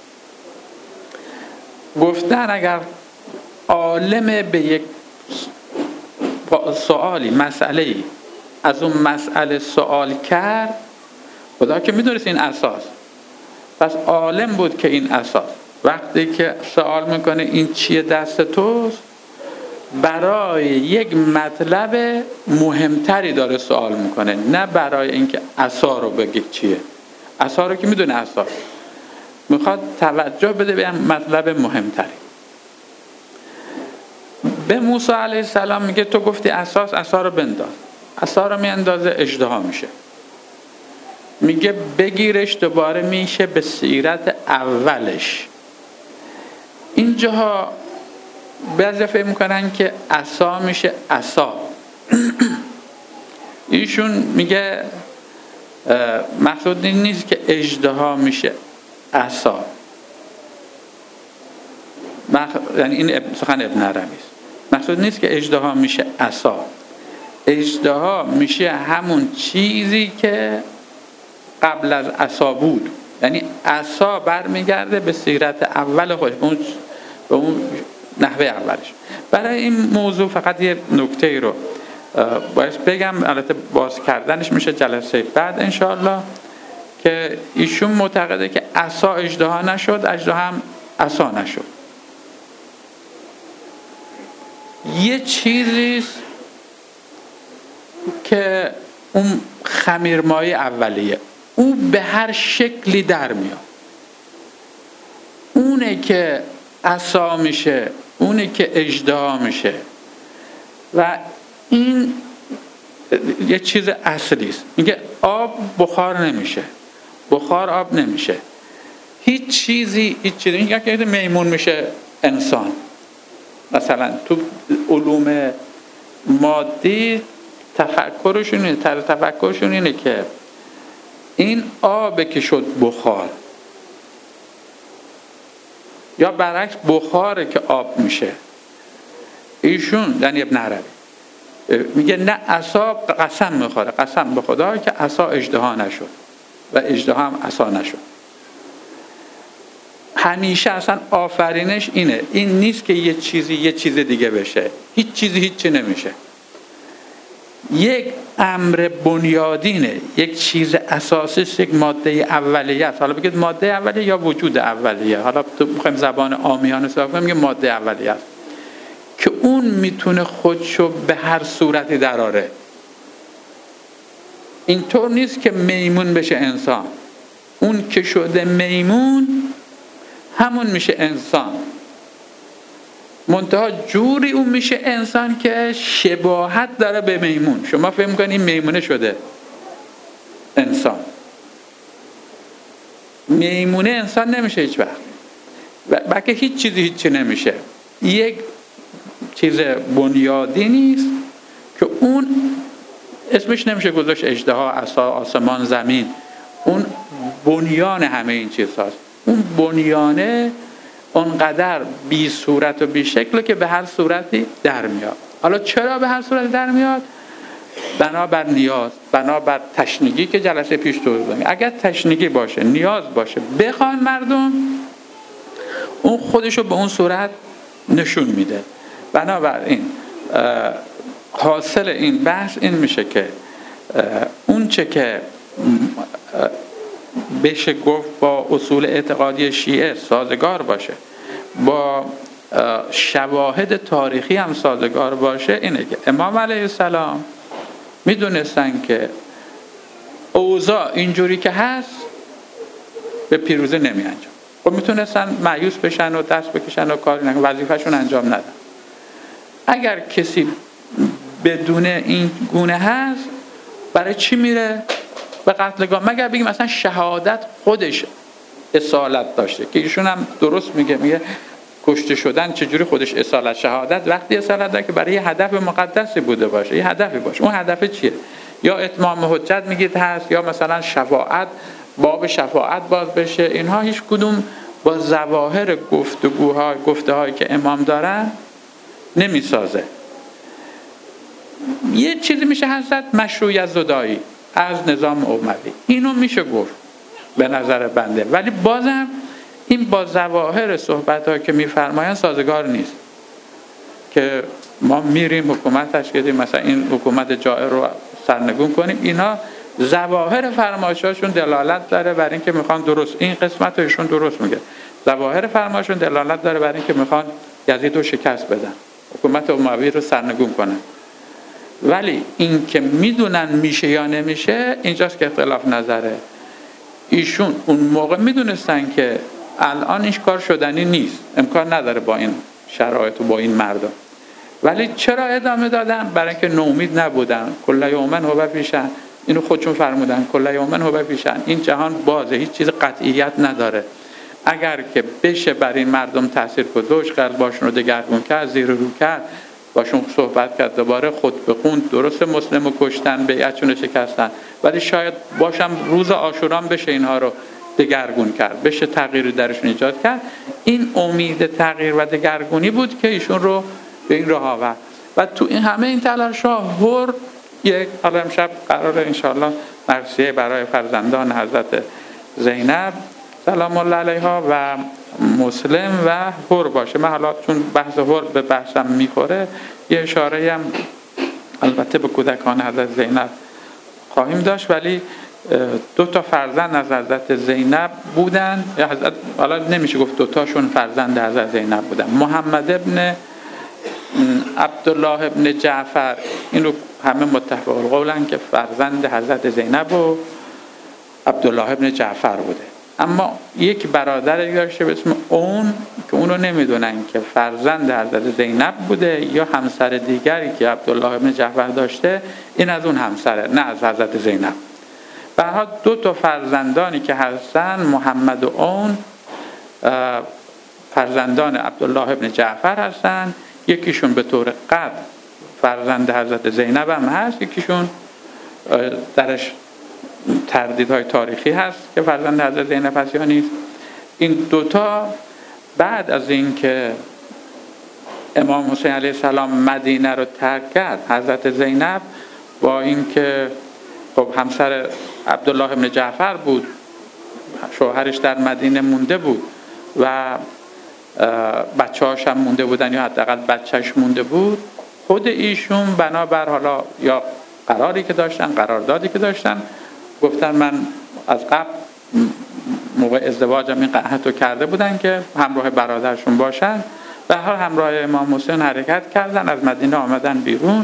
گفتن اگر عالم به یک سوالی مسئله‌ای از اون مسئله سوال کرد، خدا که میدونست این اساس، پس عالم بود که این اساس. وقتی که سوال میکنه این چیه دست توست، برای یک مطلب مهمتری داره سوال میکنه، نه برای اینکه عصا رو بگه چیه. عصا رو که میدونه عصا، میخواد توجه بده به مطلب مهمتری. به موسی علیه السلام میگه تو گفتی عصاست، عصا رو بنداز. عصا رو میاندازه، اژدها میشه. میگه بگیرش، دوباره میشه به صورت اولش. اینجاها بعضی فکر میکنن که عصا میشه عصا. ایشون میگه مقصود این نیست که اژدها میشه عصا. مخ... یعنی این سخن ابن عربی است. مقصود نیست که اژدها میشه عصا. اژدها میشه همون چیزی که قبل از عصا بود. یعنی عصا برمیگرده به صورت اول خودش، به اون به اون نحوه اولش. برای این موضوع فقط یه نکته ای رو باید بگم، البته باز کردنش میشه جلسه بعد انشاءالله، که ایشون معتقده که عصا اژدها نشد، اژدها هم عصا نشد. یه چیزیست که اون خمیرمایه اولیه، او به هر شکلی در میاد. اونه که عصا میشه، اونه که اژدها میشه. و این یه چیز اصلی است. میگه آب بخار نمیشه، بخار آب نمیشه، هیچ چیزی هیچ چیزی. میگه که میمون میشه انسان. مثلا تو علوم مادی تفکرشون اینه، طرز تفکرشون اینه که این آب که شد بخار، یا برعکس بخاره که آب میشه. ایشون یعنی ابن عربی میگه نه، عصا قسم میخوره، قسم به خدا که عصا اژدها نشد و اژدها هم عصا نشد. همیشه اصلا آفرینش اینه، این نیست که یه چیزی یه چیز دیگه بشه. هیچ چیزی هیچی نمیشه. یک امر بنیادینه، یک چیز اساسی است، یک ماده اولیه است. حالا بگید ماده اولیه یا وجود اولیه، حالا تو میخوایم زبان عامیانه صحبت کنیم، میگه ماده اولیه است که اون میتونه خودشو به هر صورتی دراره. اینطور نیست که میمون بشه انسان، اون که شده میمون همون میشه انسان، منتها جوری اون میشه انسان که شباهت داره به میمون. شما فکر می‌کنید این میمونه شده انسان، میمونه انسان نمیشه هیچ وقت، بلکه هیچ چیزی هیچی نمیشه. یک چیز بنیادی نیست که اون اسمش نمیشه گذاشت اژدها، عصا، آسمان، زمین، اون بنیان همه این چیزهاست. اون بنیانه اونقدر بی صورت و بی شکل که به هر صورتی در میاد. حالا چرا به هر صورتی در میاد؟ بنابر نیاز، بنابر تشنگی که جلسه پیش توضیح دادم. اگر تشنگی باشه، نیاز باشه، بخوان مردم، اون خودشو به اون صورت نشون میده. بنابراین حاصل این بحث این میشه که اون چه که بشه گفت با اصول اعتقادی شیعه سازگار باشه، با شواهد تاریخی هم سازگار باشه، اینه که امام علیه السلام میدونستن که اوضاع اینجوری که هست به پیروزی نمی انجام. خب میتونستن مایوس بشن و دست بکشن و کاری نکنن، وظیفه‌شون انجام ندن. اگر کسی بدون این گونه هست برای چی میره به قتلگاه؟ مگر بگیم مثلا شهادت خودش اصالت داشته، که ایشون هم درست میگه، میگه کشته شدن چجوری خودش اصالت، شهادت وقتی اصالت داره که برای یه هدف مقدسی بوده باشه، یه هدفی باشه. اون هدف چیه؟ یا اتمام حجت میگید هست، یا مثلا شفاعت، باب شفاعت باز بشه. اینها هیچ کدوم با ظواهر گفتگوها گفته هایی که امام دارن نمیسازه. یه چیزی میشه حضرت مشروعیت زدایی از نظام اموی، اینو میشه گفت به نظر بنده، ولی بازم این با ظواهر صحبت ها که میفرمایند سازگار نیست. که ما میریم حکومت تشکیل دیم، مثلا این حکومت جائر رو سرنگون کنیم، اینا ظواهر فرمایشاشون دلالت داره بر این که میخوان درست، این قسمت رو ایشون درست میگه، ظواهر فرمایشون دلالت داره بر این که میخوان یزید رو شکست بدن، حکومت اموی رو سرنگون کنن. ولی این که میدونن میشه یا نمیشه، اینجاست که اختلاف نظره. ایشون اون موقع میدونستن که الان این کار شدنی نیست، امکان نداره با این شرایط و با این مردم، ولی چرا ادامه دادن؟ برای اینکه نومید نبودن. کل یوم هو پیشن، اینو خودشون فرمودن، کل یوم هو پیشن، این جهان بازه، هیچ چیز قطعیت نداره. اگر که بشه بر این مردم تاثیر گذاشت، قلباشون رو دگرگون کرد، زیر رو کرد، باشون صحبت کرد، دوباره خطبه خوند، درست مسلم رو کشتن، بیعتشون رو شکستن، ولی شاید باشم روز عاشورا بشه اینها رو دگرگون کرد، بشه تغییری درشون ایجاد کرد. این امید تغییر و دگرگونی بود که ایشون رو به این راه آورد. و تو این همه این تلاش‌ها هر یک، حالا امشب قراره انشاءالله مرثیه برای فرزندان حضرت زینب سلام الله علیها و مسلم و هر باشه. من حالا چون بحث هر به بحثم میخوره یه اشاره هم البته به کودکان حضرت زینب خواهیم داشت، ولی دو تا فرزند از حضرت زینب بودن، یا حضرت، حالا نمیشه گفت دو تاشون فرزند حضرت زینب بودن. محمد ابن عبدالله ابن جعفر، این رو همه متفق القولن که فرزند حضرت زینب و عبدالله ابن جعفر بوده. اما یک برادر داشته به اسم اون که اونو نمیدونن که فرزند حضرت زینب بوده یا همسر دیگری که عبدالله ابن جعفر داشته، این از اون همسره، نه از حضرت زینب. به هر حال دو تا فرزندانی که هستن، محمد و اون، فرزندان عبدالله ابن جعفر هستن. یکیشون به طور قطع فرزند حضرت زینب هم هست، یکیشون درش تردیدهای تاریخی هست که فرزند حضرت زینب هست یا نیست. این دوتا بعد از این که امام حسین علیه السلام مدینه رو ترک کرد، حضرت زینب با اینکه خب همسر عبدالله ابن جعفر بود، شوهرش در مدینه مونده بود و بچه هاش هم مونده بودن یا حداقل بچهش مونده بود، خود ایشون بنابر حالا یا قراری که داشتن، قراردادی که داشتن. گفتن من از قبل موقع ازدواجم این قحط رو کرده بودن که همراه برادرشون باشن. به هر همراه امام حسین حرکت کردن، از مدینه آمدن بیرون.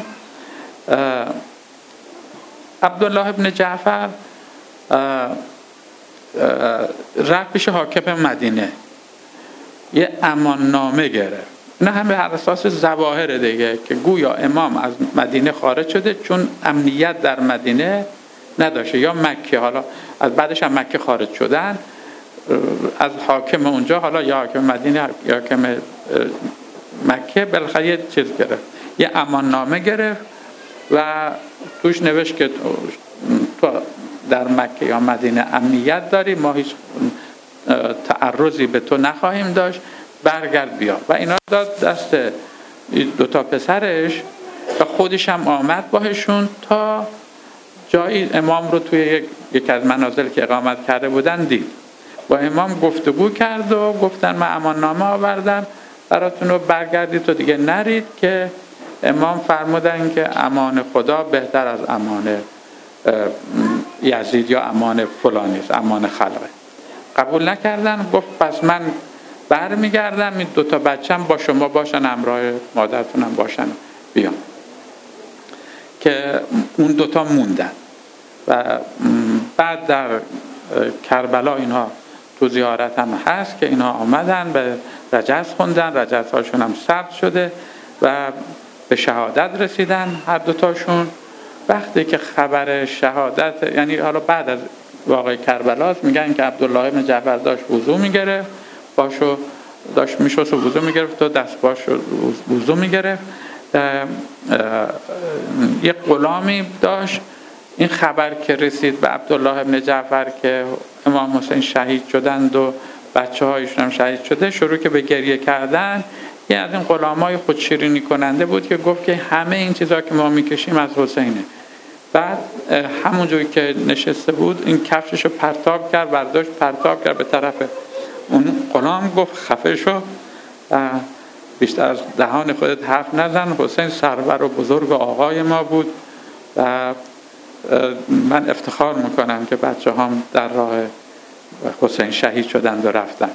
عبدالله ابن جعفر رفت پیش حاکم مدینه، یه امان نامه گرفت. نه هم به اساس ظواهر دیگه که گویا امام از مدینه خارج شده چون امنیت در مدینه نداشته، یا مکه، حالا از بعدش هم مکه خارج شدن، از حاکم اونجا، حالا یا حاکم مدینه یا حاکم مکه، بالاخره یه چیز گرفت، یه امان نامه گرفت و توش نوشت که تو در مکه یا مدینه امنیت داری، ما هیچ تعرضی به تو نخواهیم داشت، برگرد بیا. و اینا داد دست دو تا پسرش و خودش هم آمد باهشون تا جایی امام رو توی یک از منازل که اقامت کرده بودن دید. با امام گفتگو کرد و گفتن من امان نامه آوردم براتون رو، برگردید تو دیگه نرید. که امام فرمودن که امان خدا بهتر از امان یزید یا امان فلانی است، امان خلقه. قبول نکردن. گفت پس من برمیگردم، این دوتا بچم با شما باشن، همراه مادرتونم باشن، بیان. که اون دوتا موندن و بعد در کربلا اینها تو زیارت هم هست که اینها آمدن به رجز خوندن، رجز هاشون هم ثبت شده و به شهادت رسیدن هر دوتاشون. وقتی که خبر شهادت، یعنی حالا بعد از واقع کربلاست، میگن که عبدالله بن جعفر داشت وضو میگرفت، باشو داشت میشست و وضو میگرفت و دست باشو وضو میگرفت. یک غلامی داشت، این خبر که رسید به عبدالله بن جعفر که امام حسین شهید شدند و بچه هایشون هم شهید شده، شروع که به گریه کردن. یه از این غلامای خودشیرینی کننده بود که گفت که همه این چیزا که ما میکشیم از حسینه. بعد همونجوری که نشسته بود این کفششو پرتاب کرد، برداشت پرتاب کرد به طرف اون غلام، گفت خفه شو، بیشتر از دهان خودت حرف نزن، حسین سرور و بزرگ آقای ما بود و من افتخار میکنم که بچه هم در راه حسین شهید شدند و رفتن.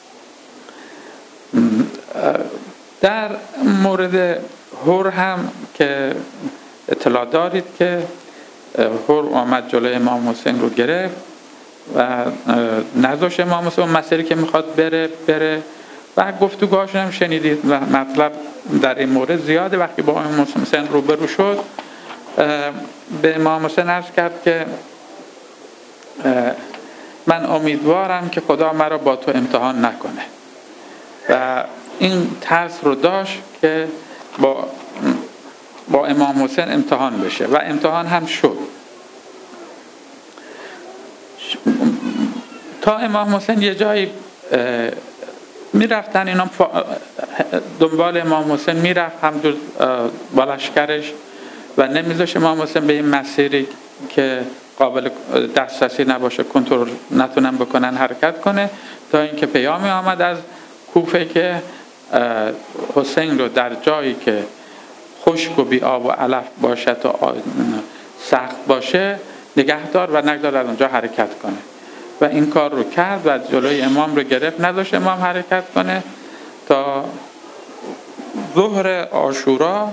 در مورد هر هم که اطلاع دارید که هر آمد جلوی امام حسین رو گرفت و نذاشت امام حسین مسیری که میخواد بره بره و گفتگوهاشون هم شنیدید و مطلب در این مورد زیاده. وقتی با امام حسین روبرو شد به امام حسین عرض کرد که من امیدوارم که خدا مرا با تو امتحان نکنه و این ترس رو داشت که با با امام حسین امتحان بشه و امتحان هم شد. تا امام حسین یه جایی میرفتن اینا دنبال امام حسین میرفت همجور با لشکرش و نمیذاش امام حسین به این مسیری که قابل دسترسی نباشه، کنترل نتونن بکنن، حرکت کنه، تا اینکه پیامی آمد از کوفه که حسین رو در جایی که خشک و بی آب و علف باشد و سخت باشه نگهدار و نگذار از اونجا حرکت کنه و این کار رو کرد و جلوی امام رو گرفت، نداشت امام حرکت کنه تا ظهر عاشورا.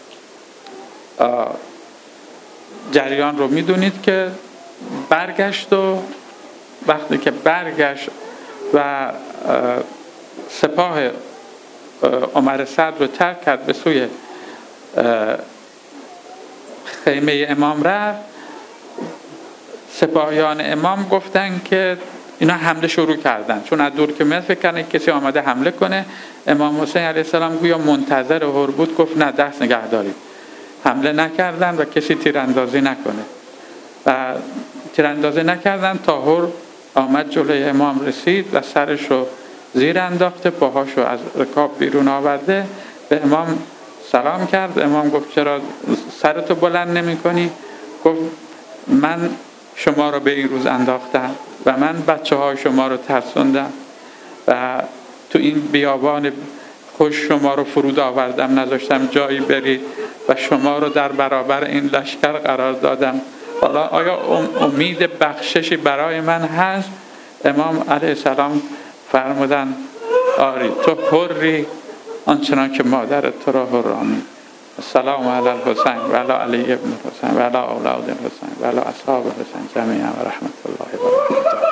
جریان رو میدونید که برگشت و وقتی که برگشت و سپاه عمر صدر رو ترک کرد به سوی خیمه امام رفت، سپاهیان امام گفتن که اینا حمله شروع کردن، چون از دور که میاد فکر کردن کسی آمده حمله کنه. امام حسین علیه السلام گویا منتظر هر بود، گفت نه دست نگه دارید. حمله نکردن و کسی تیراندازی نکنه و تیراندازی نکردن تا هر آمد جلوی امام رسید و سرش رو زیر انداخته، پاهاشو از رکاب بیرون آورده، به امام سلام کرد. امام گفت چرا سرتو بلند نمی کنی؟ گفت من شما رو به این روز انداختم و من بچه های شما رو ترسوندم و تو این بیابان کش شما رو فرود آوردم، نذاشتم جایی برید و شما رو در برابر این لشکر قرار دادم. حالا آیا امید بخششی برای من هست؟ امام علیه السلام فرمودن آری، تو حری آنچنان که مادرت تو را حرانی. السلام علی الحسین و علی علی ابن الحسین و علی اولاد الحسین و علی اصحاب الحسین جمیعا و رحمت الله و برکاته.